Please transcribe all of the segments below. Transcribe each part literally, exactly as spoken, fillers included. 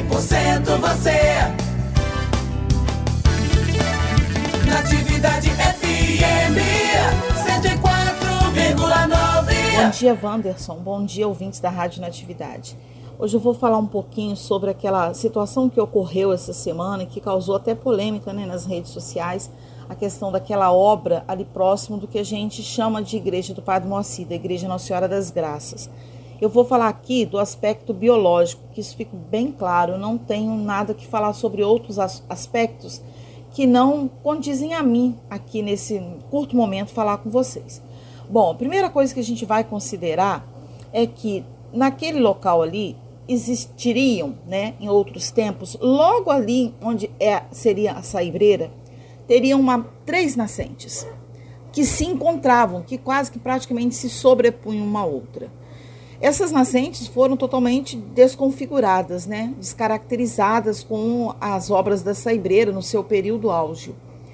por cento você. Natividade F M cento e quatro vírgula nove. Bom dia, Wanderson. Bom dia, ouvintes da Rádio Natividade. Hoje eu vou falar um pouquinho sobre aquela situação que ocorreu essa semana e que causou até polêmica, né, nas redes sociais, a questão daquela obra ali próximo do que a gente chama de Igreja do Padre Moacir, da Igreja Nossa Senhora das Graças. Eu vou falar aqui do aspecto biológico, que isso fique bem claro, eu não tenho nada que falar sobre outros aspectos que não condizem a mim aqui nesse curto momento falar com vocês. Bom, a primeira coisa que a gente vai considerar é que naquele local ali existiriam, né, em outros tempos, logo ali onde é, seria a saibreira, teriam uma, três nascentes que se encontravam, que quase que praticamente se sobrepunham uma outra. Essas nascentes foram totalmente desconfiguradas, né, descaracterizadas com as obras da saibreira no seu período áugeo.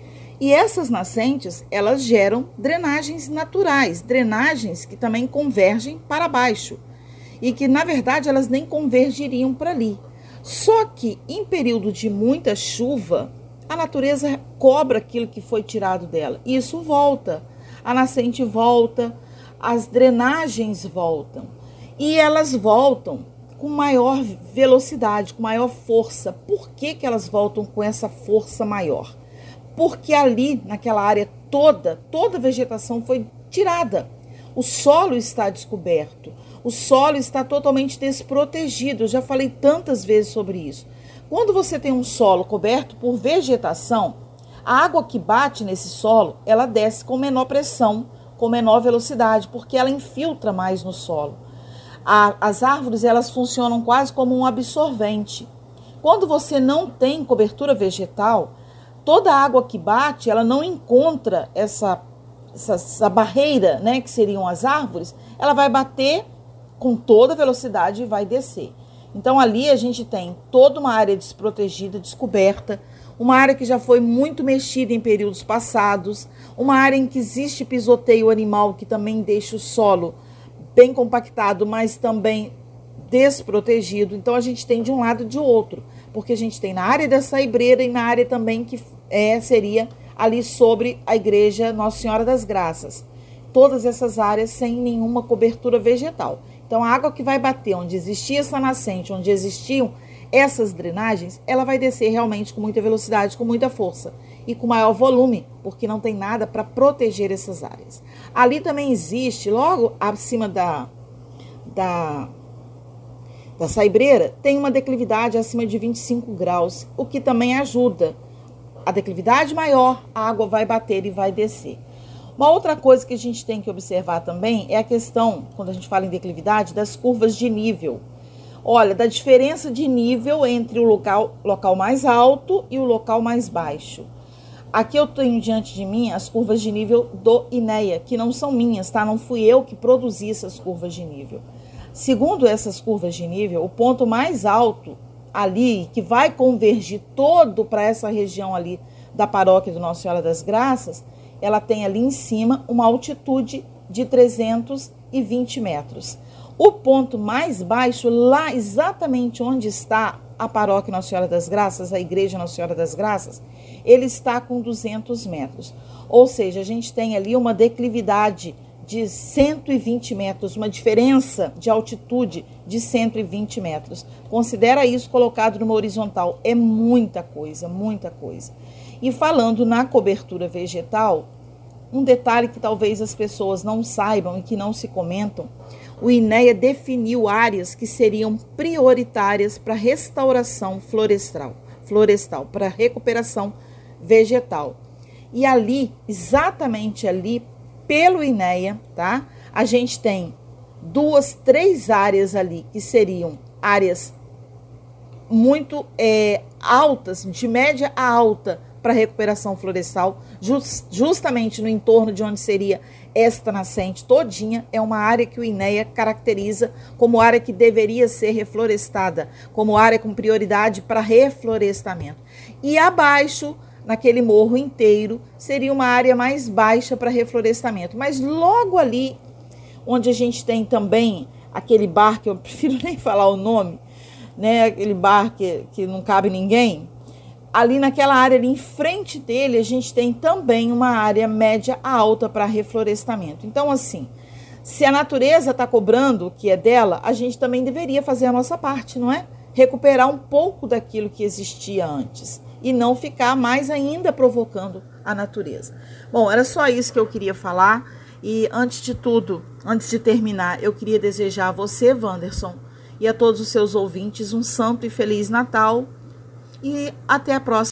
E essas nascentes, elas geram drenagens naturais, drenagens que também convergem para baixo e que, na verdade, elas nem convergiriam para ali. Só que, em período de muita chuva, a natureza cobra aquilo que foi tirado dela. E isso volta, a nascente volta, as drenagens voltam. E elas voltam com maior velocidade, com maior força. Por que que elas voltam com essa força maior? Porque ali, naquela área toda, toda a vegetação foi tirada. O solo está descoberto, o solo está totalmente desprotegido. Eu já falei tantas vezes sobre isso. Quando você tem um solo coberto por vegetação, a água que bate nesse solo, ela desce com menor pressão, com menor velocidade, porque ela infiltra mais no solo. A, as árvores, elas funcionam quase como um absorvente. Quando você não tem cobertura vegetal, toda a água que bate, ela não encontra essa, essa, essa barreira, né, que seriam as árvores, ela vai bater com toda velocidade e vai descer. Então ali a gente tem toda uma área desprotegida, descoberta, uma área que já foi muito mexida em períodos passados, uma área em que existe pisoteio animal que também deixa o solo bem compactado, mas também desprotegido. Então a gente tem de um lado e de outro, porque a gente tem na área da saibreira e na área também que é, seria ali sobre a Igreja Nossa Senhora das Graças. Todas essas áreas sem nenhuma cobertura vegetal. Então a água que vai bater onde existia essa nascente, onde existiam essas drenagens, ela vai descer realmente com muita velocidade, com muita força e com maior volume, porque não tem nada para proteger essas áreas. Ali também existe, logo acima da, da, da saibreira, tem uma declividade acima de vinte e cinco graus, o que também ajuda. A declividade maior, a água vai bater e vai descer. Uma outra coisa que a gente tem que observar também é a questão, quando a gente fala em declividade, das curvas de nível. Olha, da diferença de nível entre o local, local mais alto e o local mais baixo. Aqui eu tenho diante de mim as curvas de nível do INEA, que não são minhas, tá? Não fui eu que produzi essas curvas de nível. Segundo essas curvas de nível, o ponto mais alto ali, que vai convergir todo para essa região ali da paróquia do Nossa Senhora das Graças, ela tem ali em cima uma altitude de trezentos e vinte metros. O ponto mais baixo, lá exatamente onde está a paróquia Nossa Senhora das Graças, a Igreja Nossa Senhora das Graças, ele está com duzentos metros. Ou seja, a gente tem ali uma declividade de cento e vinte metros, uma diferença de altitude de cento e vinte metros. Considera isso colocado numa horizontal. É muita coisa, muita coisa. E falando na cobertura vegetal, um detalhe que talvez as pessoas não saibam e que não se comentam, o INEA definiu áreas que seriam prioritárias para restauração florestal, florestal, para recuperação vegetal. E ali, exatamente ali, pelo INEA, tá? A gente tem duas, três áreas ali que seriam áreas muito é, altas, de média a alta, para recuperação florestal, just, justamente no entorno de onde seria esta nascente todinha, é uma área que o INEA caracteriza como área que deveria ser reflorestada, como área com prioridade para reflorestamento. E abaixo, naquele morro inteiro, seria uma área mais baixa para reflorestamento. Mas logo ali, onde a gente tem também aquele bar, que eu prefiro nem falar o nome, né, aquele bar que, que não cabe ninguém, ali naquela área ali em frente dele, a gente tem também uma área média alta para reflorestamento. Então, assim, se a natureza está cobrando o que é dela, a gente também deveria fazer a nossa parte, não é? Recuperar um pouco daquilo que existia antes e não ficar mais ainda provocando a natureza. Bom, era só isso que eu queria falar. E antes de tudo, antes de terminar, eu queria desejar a você, Wanderson, e a todos os seus ouvintes um santo e feliz Natal. E até a próxima.